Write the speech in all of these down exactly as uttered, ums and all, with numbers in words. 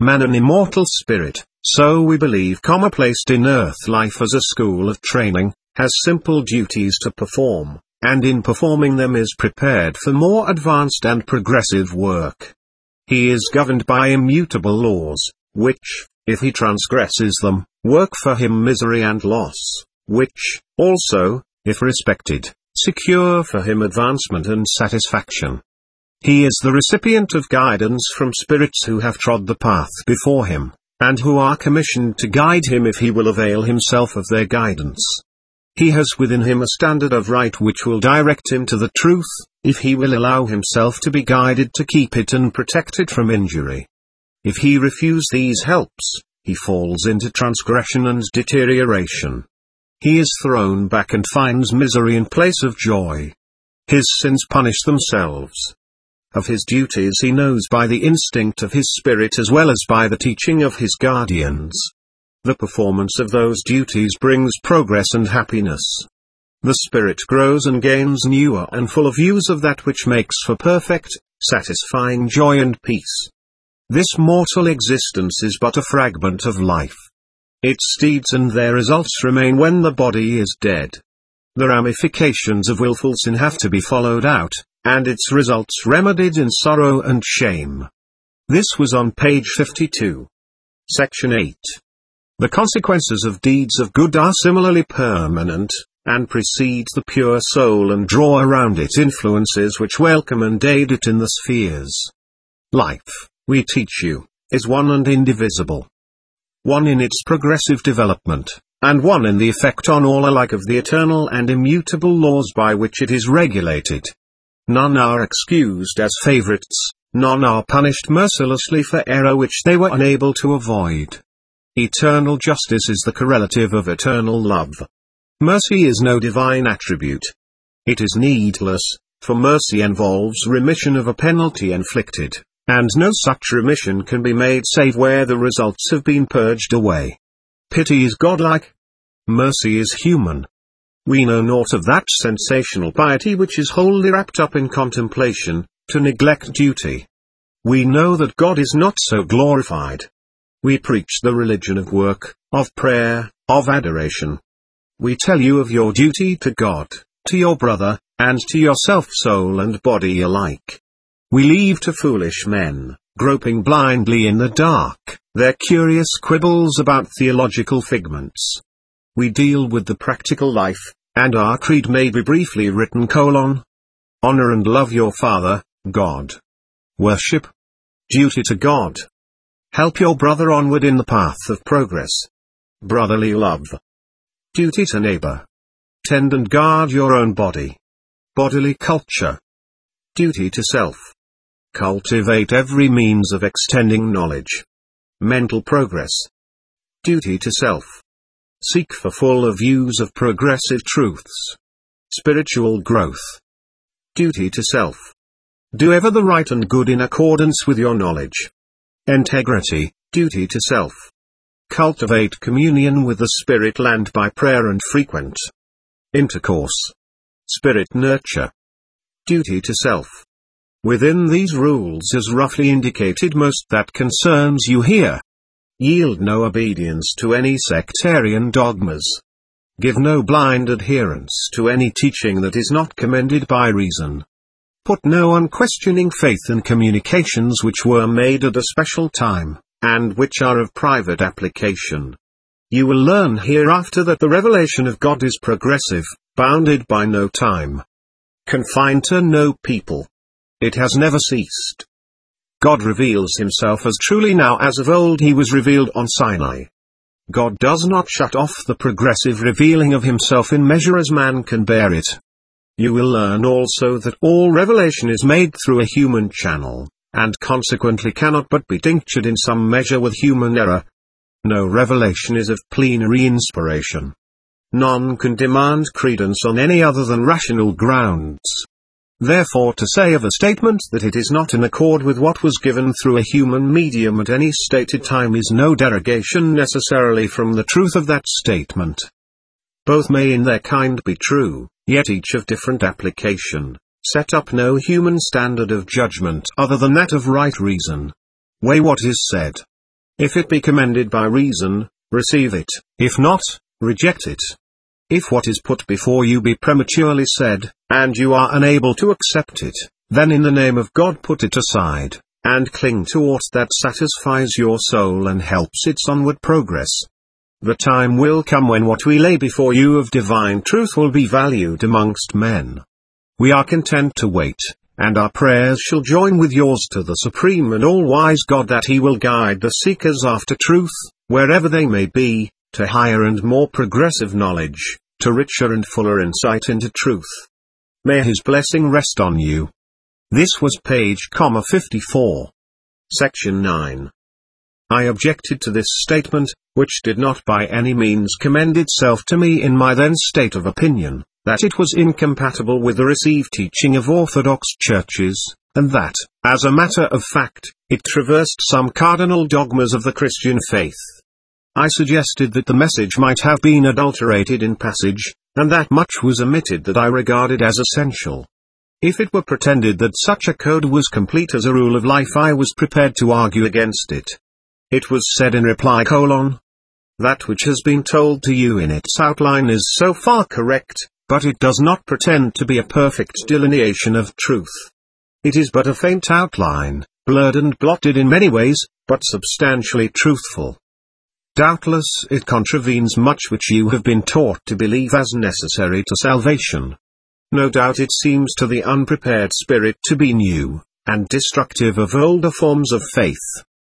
man an immortal spirit, so we believe, comma, placed in earth life as a school of training, has simple duties to perform, and in performing them is prepared for more advanced and progressive work. He is governed by immutable laws, which, if he transgresses them, work for him misery and loss, which, also, if respected, secure for him advancement and satisfaction. He is the recipient of guidance from spirits who have trod the path before him, and who are commissioned to guide him if he will avail himself of their guidance. He has within him a standard of right which will direct him to the truth, if he will allow himself to be guided to keep it and protect it from injury. If he refuse these helps, he falls into transgression and deterioration. He is thrown back and finds misery in place of joy. His sins punish themselves. Of his duties he knows by the instinct of his spirit as well as by the teaching of his guardians. The performance of those duties brings progress and happiness. The spirit grows and gains newer and fuller views of that which makes for perfect, satisfying joy and peace. This mortal existence is but a fragment of life. Its deeds and their results remain when the body is dead. The ramifications of willful sin have to be followed out, and its results remedied in sorrow and shame. This was on page fifty-two. Section eight. The consequences of deeds of good are similarly permanent, and precede the pure soul and draw around it influences which welcome and aid it in the spheres. Life, we teach you, is one and indivisible. One in its progressive development, and one in the effect on all alike of the eternal and immutable laws by which it is regulated. None are excused as favorites, none are punished mercilessly for error which they were unable to avoid. Eternal justice is the correlative of eternal love. Mercy is no divine attribute. It is needless, for mercy involves remission of a penalty inflicted, and no such remission can be made save where the results have been purged away. Pity is godlike. Mercy is human. We know naught of that sensational piety which is wholly wrapped up in contemplation, to neglect duty. We know that God is not so glorified. We preach the religion of work, of prayer, of adoration. We tell you of your duty to God, to your brother, and to yourself, soul and body alike. We leave to foolish men, groping blindly in the dark, their curious quibbles about theological figments. We deal with the practical life, and our creed may be briefly written: colon. Honor and love your Father, God. Worship. Duty to God. Help your brother onward in the path of progress. Brotherly love. Duty to neighbor. Tend and guard your own body. Bodily culture. Duty to self. Cultivate every means of extending knowledge. Mental progress. Duty to self. Seek for fuller views of progressive truths. Spiritual growth. Duty to self. Do ever the right and good in accordance with your knowledge. Integrity, duty to self. Cultivate communion with the spirit land by prayer and frequent intercourse. Spirit nurture. Duty to self. Within these rules is roughly indicated most that concerns you here. Yield no obedience to any sectarian dogmas. Give no blind adherence to any teaching that is not commended by reason. Put no unquestioning faith in communications which were made at a special time, and which are of private application. You will learn hereafter that the revelation of God is progressive, bounded by no time, confined to no people. It has never ceased. God reveals himself as truly now as of old he was revealed on Sinai. God does not shut off the progressive revealing of himself in measure as man can bear it. You will learn also that all revelation is made through a human channel, and consequently cannot but be tinctured in some measure with human error. No revelation is of plenary inspiration. None can demand credence on any other than rational grounds. Therefore, to say of a statement that it is not in accord with what was given through a human medium at any stated time is no derogation necessarily from the truth of that statement. Both may in their kind be true, yet each of different application. Set up no human standard of judgment other than that of right reason. Weigh what is said. If it be commended by reason, receive it; if not, reject it. If what is put before you be prematurely said, and you are unable to accept it, then in the name of God put it aside, and cling to aught that satisfies your soul and helps its onward progress. The time will come when what we lay before you of divine truth will be valued amongst men. We are content to wait, and our prayers shall join with yours to the supreme and all-wise God, that he will guide the seekers after truth, wherever they may be, to higher and more progressive knowledge, to richer and fuller insight into truth. May his blessing rest on you. This was page fifty-four. Section nine. I objected to this statement, which did not by any means commend itself to me in my then state of opinion, that it was incompatible with the received teaching of orthodox churches, and that, as a matter of fact, it traversed some cardinal dogmas of the Christian faith. I suggested that the message might have been adulterated in passage, and that much was omitted that I regarded as essential. If it were pretended that such a code was complete as a rule of life, I was prepared to argue against it. It was said in reply: colon, that which has been told to you in its outline is so far correct, but it does not pretend to be a perfect delineation of truth. It is but a faint outline, blurred and blotted in many ways, but substantially truthful. Doubtless it contravenes much which you have been taught to believe as necessary to salvation. No doubt it seems to the unprepared spirit to be new, and destructive of older forms of faith.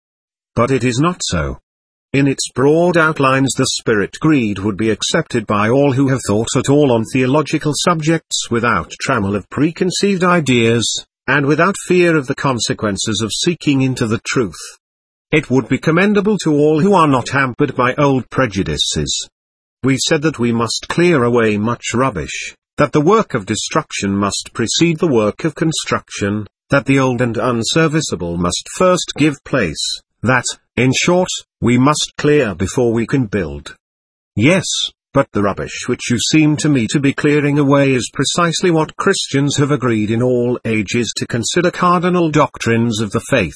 But it is not so. In its broad outlines the spirit creed would be accepted by all who have thought at all on theological subjects without trammel of preconceived ideas, and without fear of the consequences of seeking into the truth. It would be commendable to all who are not hampered by old prejudices. We said that we must clear away much rubbish, that the work of destruction must precede the work of construction, that the old and unserviceable must first give place, that, in short, we must clear before we can build. Yes, but the rubbish which you seem to me to be clearing away is precisely what Christians have agreed in all ages to consider cardinal doctrines of the faith.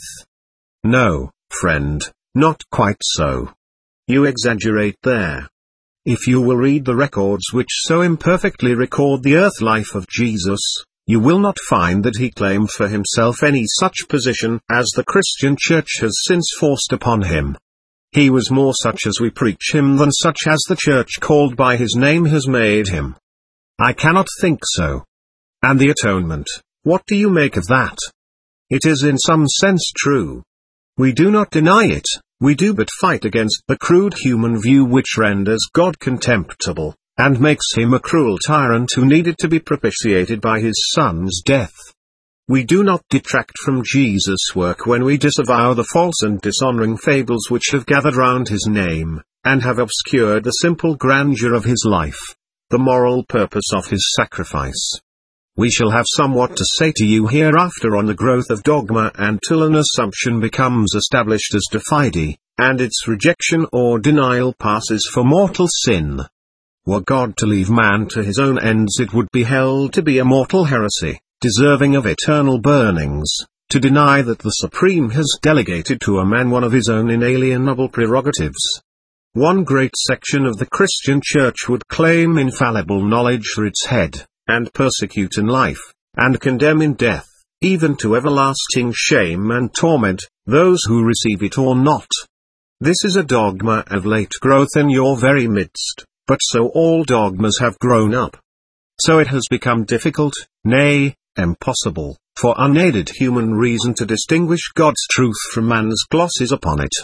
No, friend, not quite so. You exaggerate there. If you will read the records which so imperfectly record the earth life of Jesus, you will not find that he claimed for himself any such position as the Christian Church has since forced upon him. He was more such as we preach him than such as the Church called by his name has made him. I cannot think so. And the atonement, what do you make of that? It is in some sense true. We do not deny it, we do but fight against the crude human view which renders God contemptible, and makes him a cruel tyrant who needed to be propitiated by his Son's death. We do not detract from Jesus' work when we disavow the false and dishonoring fables which have gathered round his name, and have obscured the simple grandeur of his life, the moral purpose of his sacrifice. We shall have somewhat to say to you hereafter on the growth of dogma until an assumption becomes established as de fide, and its rejection or denial passes for mortal sin. Were God to leave man to his own ends, it would be held to be a mortal heresy, deserving of eternal burnings, to deny that the Supreme has delegated to a man one of his own inalienable prerogatives. One great section of the Christian Church would claim infallible knowledge for its head, and persecute in life, and condemn in death, even to everlasting shame and torment, those who receive it or not. This is a dogma of late growth in your very midst, but so all dogmas have grown up. So it has become difficult, nay, impossible, for unaided human reason to distinguish God's truth from man's glosses upon it.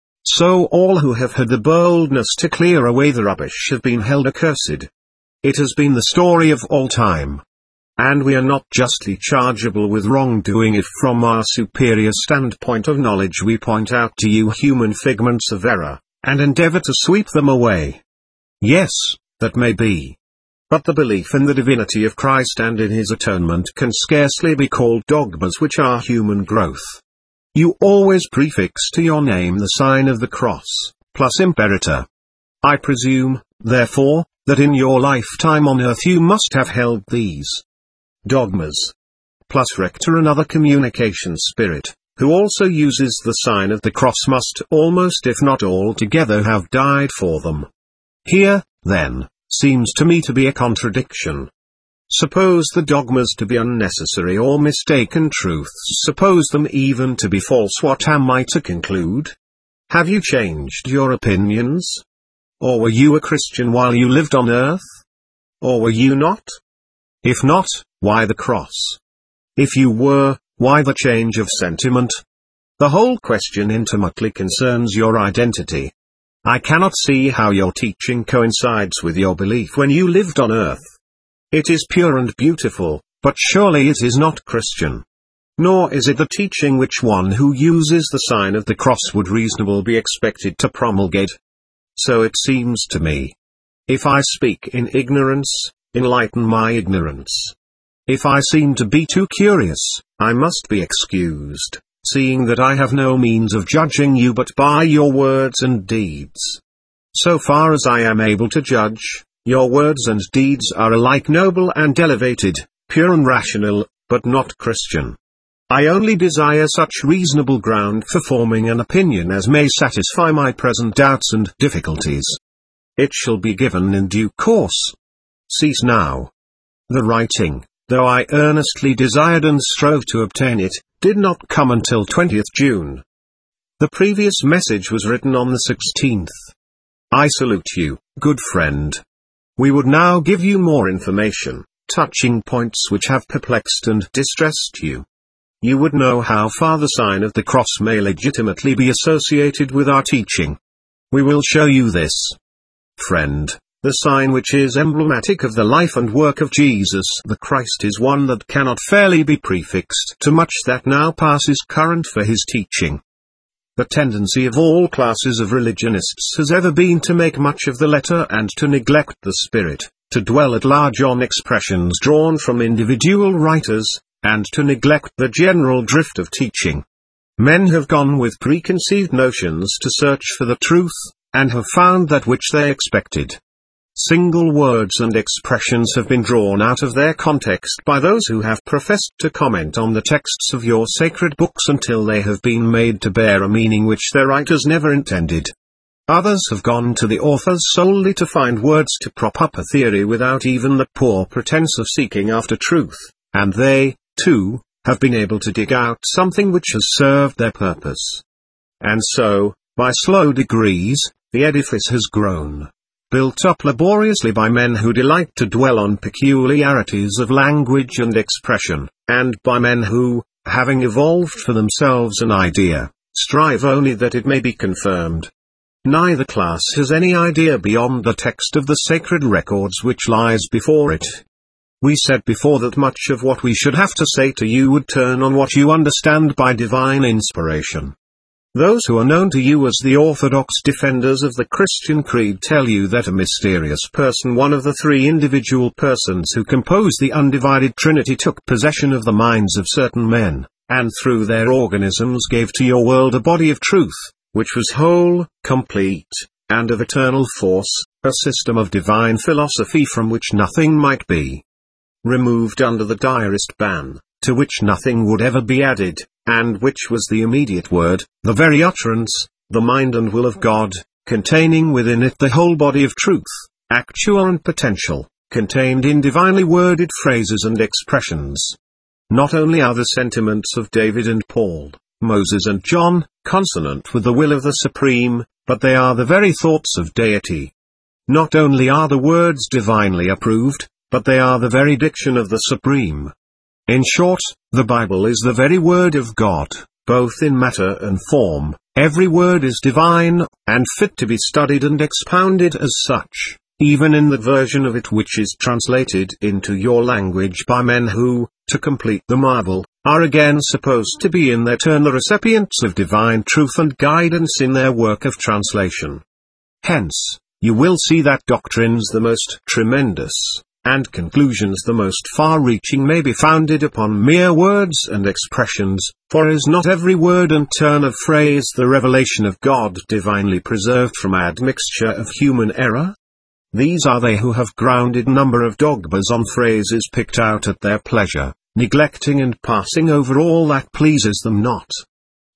So all who have had the boldness to clear away the rubbish have been held accursed. It has been the story of all time. And we are not justly chargeable with wrongdoing if from our superior standpoint of knowledge we point out to you human figments of error, and endeavor to sweep them away. Yes, that may be. But the belief in the divinity of Christ and in his atonement can scarcely be called dogmas which are human growth. You always prefix to your name the sign of the cross, plus imperator. I presume, therefore, that in your lifetime on earth you must have held these dogmas, plus rector and other communication spirit, who also uses the sign of the cross must almost if not altogether have died for them. Here, then, seems to me to be a contradiction. Suppose the dogmas to be unnecessary or mistaken truths, suppose them even to be false, what am I to conclude? Have you changed your opinions? Or were you a Christian while you lived on earth? Or were you not? If not, why the cross? If you were, why the change of sentiment? The whole question intimately concerns your identity. I cannot see how your teaching coincides with your belief when you lived on earth. It is pure and beautiful, but surely it is not Christian. Nor is it the teaching which one who uses the sign of the cross would reasonably be expected to promulgate. So it seems to me. If I speak in ignorance, enlighten my ignorance. If I seem to be too curious, I must be excused, seeing that I have no means of judging you but by your words and deeds. So far as I am able to judge, your words and deeds are alike noble and elevated, pure and rational, but not Christian. I only desire such reasonable ground for forming an opinion as may satisfy my present doubts and difficulties. It shall be given in due course. Cease now. The writing, though I earnestly desired and strove to obtain it, did not come until twentieth June. The previous message was written on the sixteenth. I salute you, good friend. We would now give you more information, touching points which have perplexed and distressed you. You would know how far the sign of the cross may legitimately be associated with our teaching. We will show you this. Friend, the sign which is emblematic of the life and work of Jesus the Christ is one that cannot fairly be prefixed to much that now passes current for his teaching. The tendency of all classes of religionists has ever been to make much of the letter and to neglect the spirit, to dwell at large on expressions drawn from individual writers, and to neglect the general drift of teaching. Men have gone with preconceived notions to search for the truth, and have found that which they expected. Single words and expressions have been drawn out of their context by those who have professed to comment on the texts of your sacred books until they have been made to bear a meaning which their writers never intended. Others have gone to the authors solely to find words to prop up a theory without even the poor pretense of seeking after truth, and they, too, have been able to dig out something which has served their purpose. And so, by slow degrees, the edifice has grown, built up laboriously by men who delight to dwell on peculiarities of language and expression, and by men who, having evolved for themselves an idea, strive only that it may be confirmed. Neither class has any idea beyond the text of the sacred records which lies before it. We said before that much of what we should have to say to you would turn on what you understand by divine inspiration. Those who are known to you as the orthodox defenders of the Christian creed tell you that a mysterious person, one of the three individual persons who compose the undivided Trinity, took possession of the minds of certain men, and through their organisms gave to your world a body of truth, which was whole, complete, and of eternal force, a system of divine philosophy from which nothing might be removed under the direst ban, to which nothing would ever be added, and which was the immediate word, the very utterance, the mind and will of God, containing within it the whole body of truth, actual and potential, contained in divinely worded phrases and expressions. Not only are the sentiments of David and Paul, Moses and John, consonant with the will of the Supreme, but they are the very thoughts of deity. Not only are the words divinely approved, but they are the very diction of the Supreme. In short, the Bible is the very word of God, both in matter and form. Every word is divine, and fit to be studied and expounded as such, even in the version of it which is translated into your language by men who, to complete the marvel, are again supposed to be in their turn the recipients of divine truth and guidance in their work of translation. Hence, you will see that doctrines the most tremendous, and conclusions the most far-reaching may be founded upon mere words and expressions, for is not every word and turn of phrase the revelation of God divinely preserved from admixture of human error? These are they who have grounded number of dogmas on phrases picked out at their pleasure, neglecting and passing over all that pleases them not.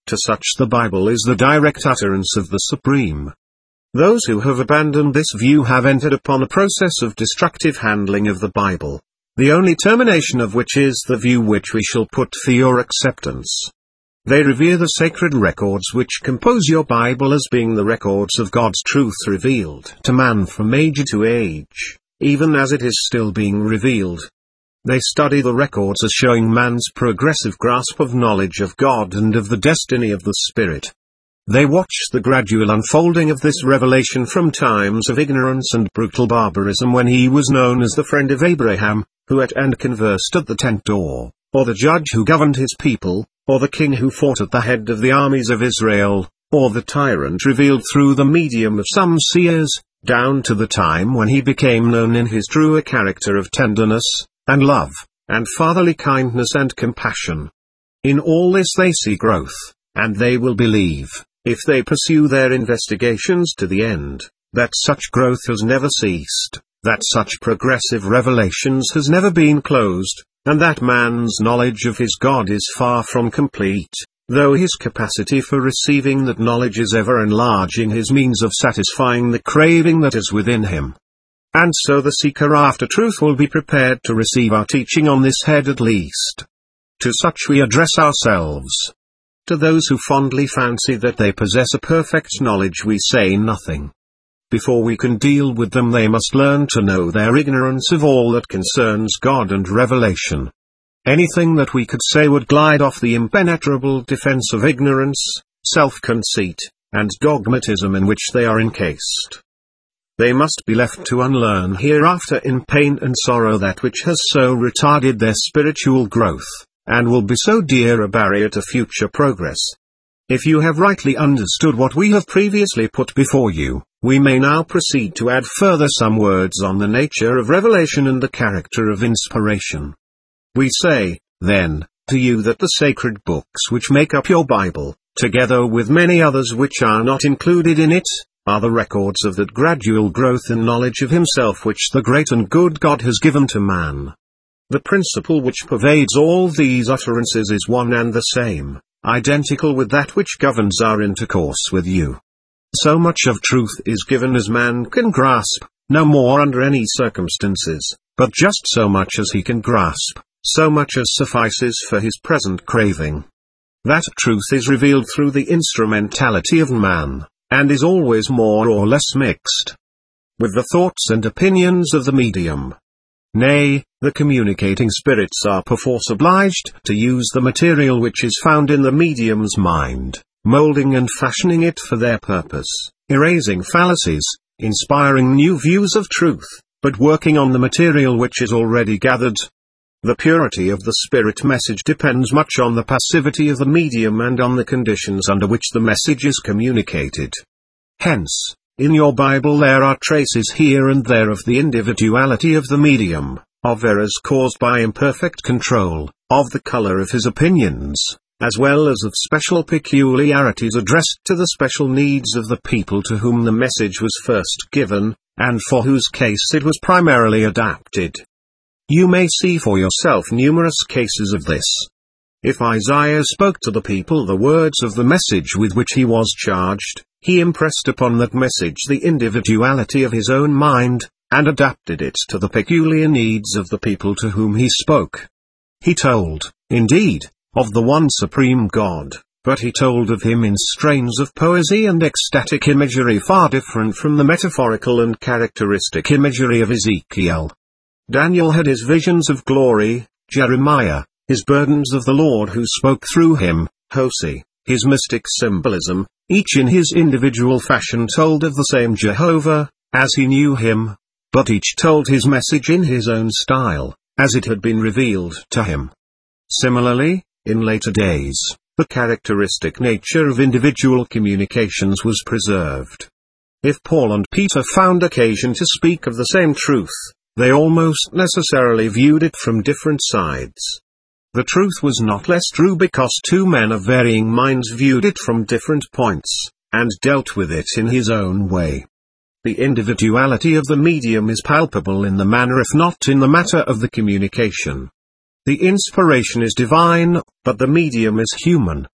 To such the Bible is the direct utterance of the Supreme. Those who have abandoned this view have entered upon a process of destructive handling of the Bible, the only termination of which is the view which we shall put for your acceptance. They revere the sacred records which compose your Bible as being the records of God's truth revealed to man from age to age, even as it is still being revealed. They study the records as showing man's progressive grasp of knowledge of God and of the destiny of the Spirit. They watch the gradual unfolding of this revelation from times of ignorance and brutal barbarism when he was known as the friend of Abraham, who ate and conversed at the tent door, or the judge who governed his people, or the king who fought at the head of the armies of Israel, or the tyrant revealed through the medium of some seers, down to the time when he became known in his truer character of tenderness, and love, and fatherly kindness and compassion. In all this they see growth, and they will believe, if they pursue their investigations to the end, that such growth has never ceased, that such progressive revelations has never been closed, and that man's knowledge of his God is far from complete, though his capacity for receiving that knowledge is ever enlarging his means of satisfying the craving that is within him. And so the seeker after truth will be prepared to receive our teaching on this head at least. To such we address ourselves. To those who fondly fancy that they possess a perfect knowledge we say nothing. Before we can deal with them they must learn to know their ignorance of all that concerns God and revelation. Anything that we could say would glide off the impenetrable defense of ignorance, self-conceit, and dogmatism in which they are encased. They must be left to unlearn hereafter in pain and sorrow that which has so retarded their spiritual growth, and will be so dear a barrier to future progress. If you have rightly understood what we have previously put before you, we may now proceed to add further some words on the nature of revelation and the character of inspiration. We say, then, to you that the sacred books which make up your Bible, together with many others which are not included in it, are the records of that gradual growth in knowledge of himself which the great and good God has given to man. The principle which pervades all these utterances is one and the same, identical with that which governs our intercourse with you. So much of truth is given as man can grasp, no more under any circumstances, but just so much as he can grasp, so much as suffices for his present craving. That truth is revealed through the instrumentality of man, and is always more or less mixed with the thoughts and opinions of the medium. Nay, the communicating spirits are perforce obliged to use the material which is found in the medium's mind, molding and fashioning it for their purpose, erasing fallacies, inspiring new views of truth, but working on the material which is already gathered. The purity of the spirit message depends much on the passivity of the medium and on the conditions under which the message is communicated. Hence, in your Bible there are traces here and there of the individuality of the medium, of errors caused by imperfect control, of the color of his opinions, as well as of special peculiarities addressed to the special needs of the people to whom the message was first given, and for whose case it was primarily adapted. You may see for yourself numerous cases of this. If Isaiah spoke to the people the words of the message with which he was charged, he impressed upon that message the individuality of his own mind, and adapted it to the peculiar needs of the people to whom he spoke. He told, indeed, of the one supreme God, but he told of him in strains of poesy and ecstatic imagery far different from the metaphorical and characteristic imagery of Ezekiel. Daniel had his visions of glory, Jeremiah, his burdens of the Lord who spoke through him, Hosea, his mystic symbolism, each in his individual fashion told of the same Jehovah, as he knew him, but each told his message in his own style, as it had been revealed to him. Similarly, in later days, the characteristic nature of individual communications was preserved. If Paul and Peter found occasion to speak of the same truth, they almost necessarily viewed it from different sides. The truth was not less true because two men of varying minds viewed it from different points, and dealt with it in his own way. The individuality of the medium is palpable in the manner if not in the matter of the communication. The inspiration is divine, but the medium is human.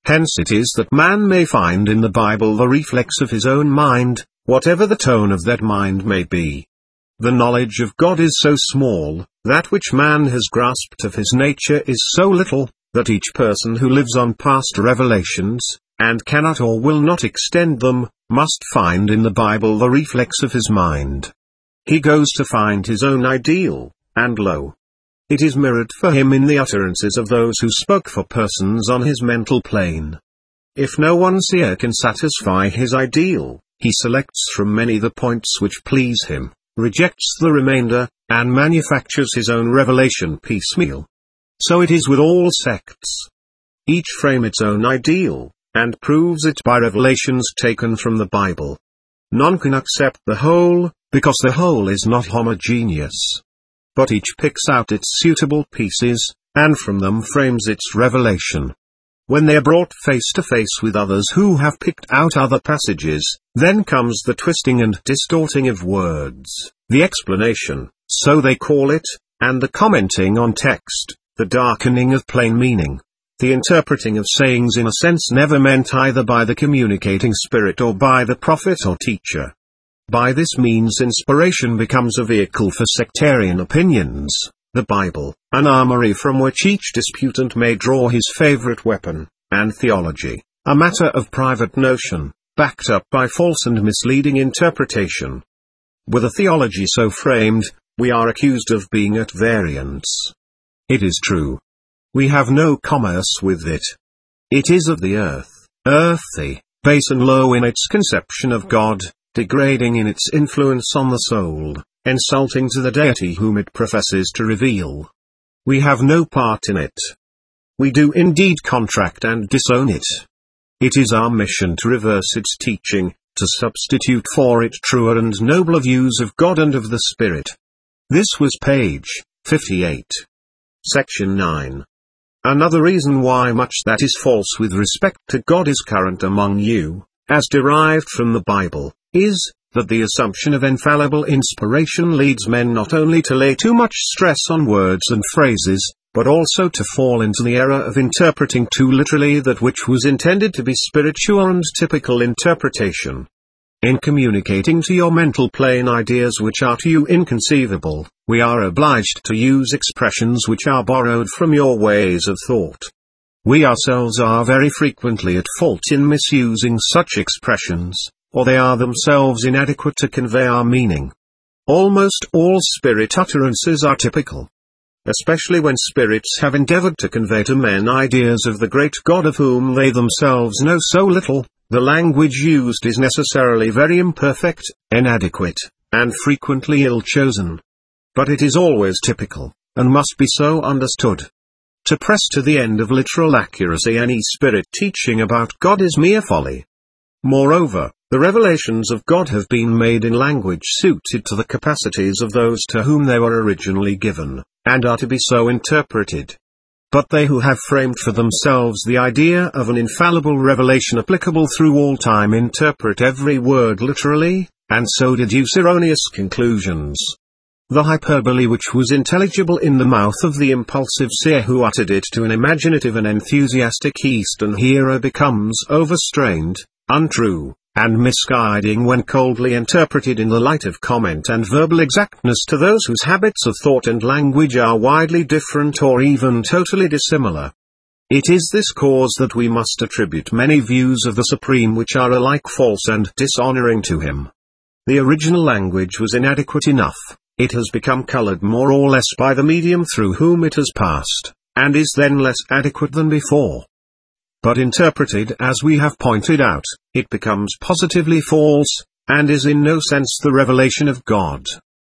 Hence it is that man may find in the Bible the reflex of his own mind, whatever the tone of that mind may be. The knowledge of God is so small, that which man has grasped of his nature is so little, that each person who lives on past revelations, and cannot or will not extend them, must find in the Bible the reflex of his mind. He goes to find his own ideal, and lo! it is mirrored for him in the utterances of those who spoke for persons on his mental plane. If no one seer can satisfy his ideal, he selects from many the points which please him, rejects the remainder, and manufactures his own revelation piecemeal. So it is with all sects. Each frame its own ideal, and proves it by revelations taken from the Bible. None can accept the whole, because the whole is not homogeneous. But each picks out its suitable pieces, and from them frames its revelation. When they are brought face to face with others who have picked out other passages, then comes the twisting and distorting of words, the explanation, so they call it, and the commenting on text, the darkening of plain meaning, the interpreting of sayings in a sense never meant either by the communicating spirit or by the prophet or teacher. By this means inspiration becomes a vehicle for sectarian opinions, the Bible, an armory from which each disputant may draw his favorite weapon, and theology, a matter of private notion, backed up by false and misleading interpretation. With a theology so framed, we are accused of being at variance. It is true. We have no commerce with it. It is of the earth, earthy, base and low in its conception of God, degrading in its influence on the soul, insulting to the deity whom it professes to reveal. We have no part in it. We do indeed contract and disown it. It is our mission to reverse its teaching, to substitute for it truer and nobler views of God and of the Spirit. This was page fifty-eight. Section nine. Another reason why much that is false with respect to God is current among you, as derived from the Bible, is, that the assumption of infallible inspiration leads men not only to lay too much stress on words and phrases, but also to fall into the error of interpreting too literally that which was intended to be spiritual and typical interpretation. In communicating to your mental plane ideas which are to you inconceivable, we are obliged to use expressions which are borrowed from your ways of thought. We ourselves are very frequently at fault in misusing such expressions, or they are themselves inadequate to convey our meaning. Almost all spirit utterances are typical. Especially when spirits have endeavored to convey to men ideas of the great God of whom they themselves know so little, the language used is necessarily very imperfect, inadequate, and frequently ill-chosen. But it is always typical, and must be so understood. To press to the end of literal accuracy any spirit teaching about God is mere folly. Moreover, the revelations of God have been made in language suited to the capacities of those to whom they were originally given, and are to be so interpreted. But they who have framed for themselves the idea of an infallible revelation applicable through all time interpret every word literally, and so deduce erroneous conclusions. The hyperbole which was intelligible in the mouth of the impulsive seer who uttered it to an imaginative and enthusiastic Eastern hearer becomes overstrained, untrue, and misguiding when coldly interpreted in the light of comment and verbal exactness to those whose habits of thought and language are widely different or even totally dissimilar. It is this cause that we must attribute many views of the Supreme which are alike false and dishonoring to him. The original language was inadequate enough, it has become colored more or less by the medium through whom it has passed, and is then less adequate than before. But interpreted as we have pointed out, it becomes positively false, and is in no sense the revelation of God.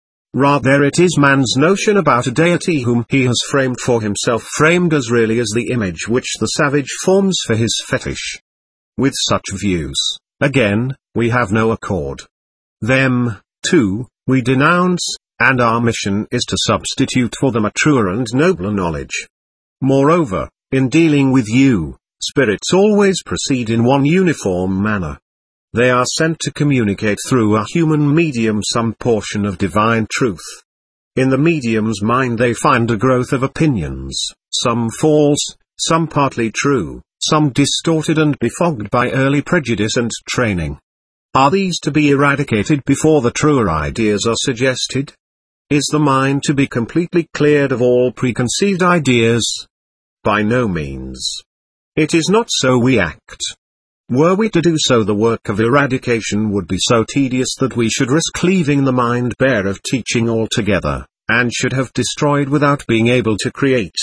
Rather it is man's notion about a deity whom he has framed for himself, framed as really as the image which the savage forms for his fetish. With such views, again, we have no accord. Them, too, we denounce, and our mission is to substitute for them a truer and nobler knowledge. Moreover, in dealing with you, spirits always proceed in one uniform manner. They are sent to communicate through a human medium some portion of divine truth. In the medium's mind they find a growth of opinions, some false, some partly true, some distorted and befogged by early prejudice and training. Are these to be eradicated before the truer ideas are suggested? Is the mind to be completely cleared of all preconceived ideas? By no means. It is not so we act. Were we to do so, the work of eradication would be so tedious that we should risk leaving the mind bare of teaching altogether, and should have destroyed without being able to create.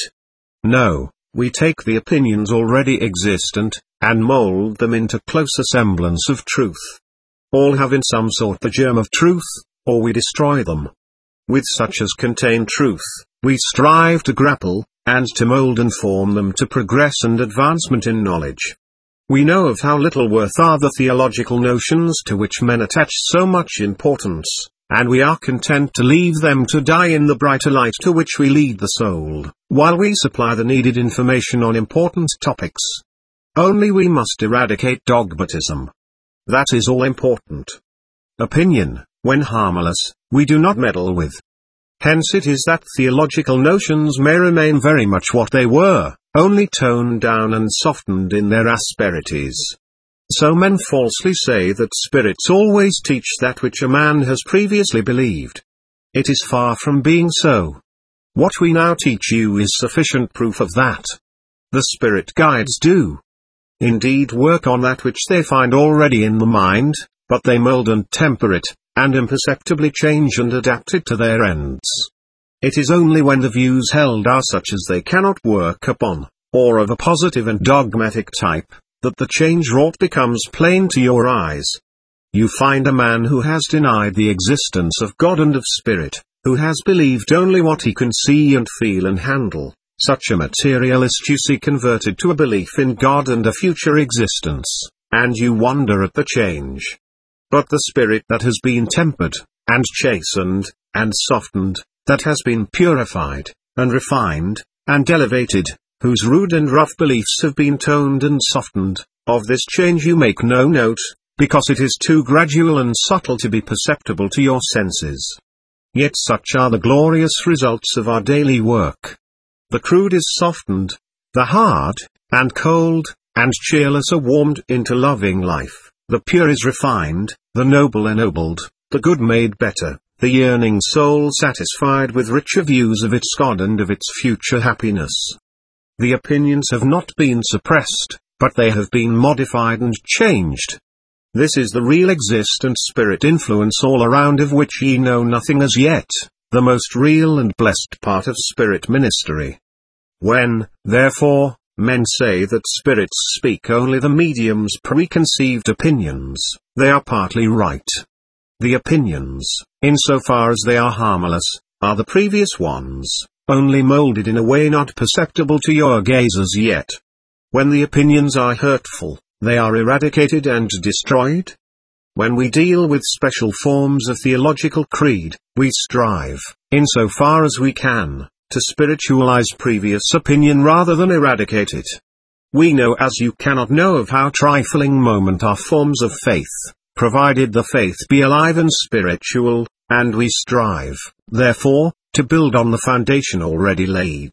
No, we take the opinions already existent, and mold them into closer semblance of truth. All have in some sort the germ of truth, or we destroy them. With such as contain truth, we strive to grapple, and to mold and form them to progress and advancement in knowledge. We know of how little worth are the theological notions to which men attach so much importance, and we are content to leave them to die in the brighter light to which we lead the soul, while we supply the needed information on important topics. Only we must eradicate dogmatism. That is all important. Opinion, when harmless, we do not meddle with. Hence it is that theological notions may remain very much what they were, only toned down and softened in their asperities. So men falsely say that spirits always teach that which a man has previously believed. It is far from being so. What we now teach you is sufficient proof of that. The spirit guides do indeed work on that which they find already in the mind, but they mold and temper it, and imperceptibly change and adapt it to their ends. It is only when the views held are such as they cannot work upon, or of a positive and dogmatic type, that the change wrought becomes plain to your eyes. You find a man who has denied the existence of God and of spirit, who has believed only what he can see and feel and handle. Such a materialist you see converted to a belief in God and a future existence, and you wonder at the change. But the spirit that has been tempered, and chastened, and softened, that has been purified, and refined, and elevated, whose rude and rough beliefs have been toned and softened, of this change you make no note, because it is too gradual and subtle to be perceptible to your senses. Yet such are the glorious results of our daily work. The crude is softened, the hard, and cold, and cheerless are warmed into loving life, the pure is refined, the noble ennobled, the good made better, the yearning soul satisfied with richer views of its God and of its future happiness. The opinions have not been suppressed, but they have been modified and changed. This is the real existent spirit influence all around of which ye know nothing as yet, the most real and blessed part of spirit ministry. When, therefore, men say that spirits speak only the medium's preconceived opinions, they are partly right. The opinions, insofar as they are harmless, are the previous ones, only molded in a way not perceptible to your gaze as yet. When the opinions are hurtful, they are eradicated and destroyed. When we deal with special forms of theological creed, we strive, insofar as we can, to spiritualize previous opinion rather than eradicate it. We know as you cannot know of how trifling moment are forms of faith, provided the faith be alive and spiritual, and we strive, therefore, to build on the foundation already laid.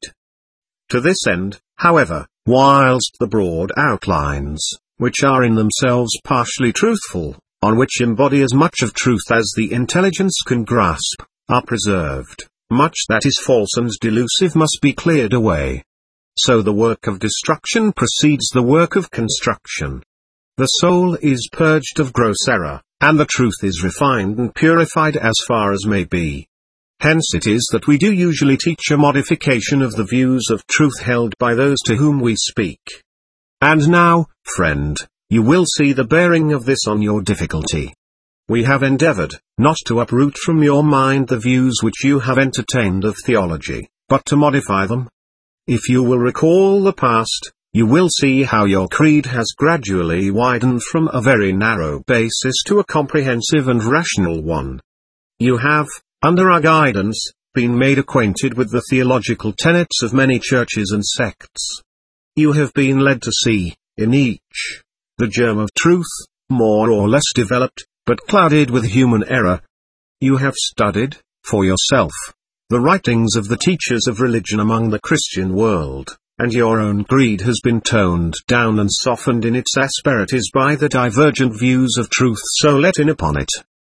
To this end, however, whilst the broad outlines, which are in themselves partially truthful, on which embody as much of truth as the intelligence can grasp, are preserved, much that is false and delusive must be cleared away. So the work of destruction precedes the work of construction. The soul is purged of gross error, and the truth is refined and purified as far as may be. Hence it is that we do usually teach a modification of the views of truth held by those to whom we speak. And now, friend, you will see the bearing of this on your difficulty. We have endeavored, not to uproot from your mind the views which you have entertained of theology, but to modify them. If you will recall the past, you will see how your creed has gradually widened from a very narrow basis to a comprehensive and rational one. You have, under our guidance, been made acquainted with the theological tenets of many churches and sects. You have been led to see, in each, the germ of truth, more or less developed, but clouded with human error. You have studied, for yourself, the writings of the teachers of religion among the Christian world, and your own greed has been toned down and softened in its asperities by the divergent views of truth so let in upon it.